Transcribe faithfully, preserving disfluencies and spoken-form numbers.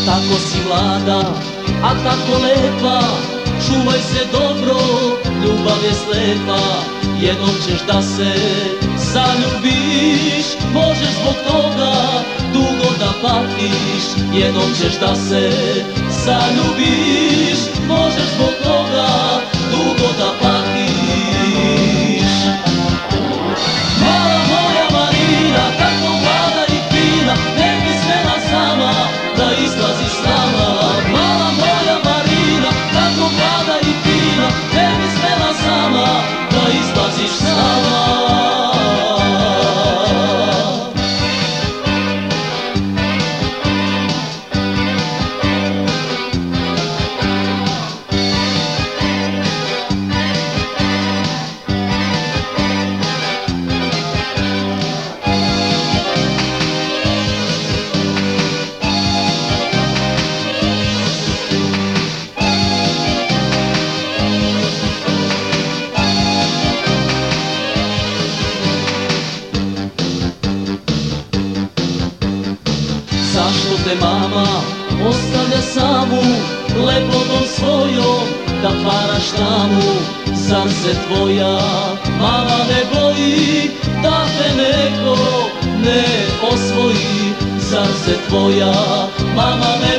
Tako si mlada, a tako lepa, čuvaj se dobro, ljubav je slepa. Jednom ćeš da se zaljubiš, možeš zbog toga dugo da patiš. Jednom ćeš da se zaljubiš, možeš zbog toga dugo da patiš. Mala moja Marina, tako mlada i fina, ne bi smela sama da izlazi s nama. Mala moja Marina, tako mlada i fina, ne bi smela sama da izlaziš s nama. Zašto te mama ostavlja samu, lepodom svojom da paraš tamu? Zar se tvoja mama ne boji da te neko ne osvoji? Zar se tvoja mama ne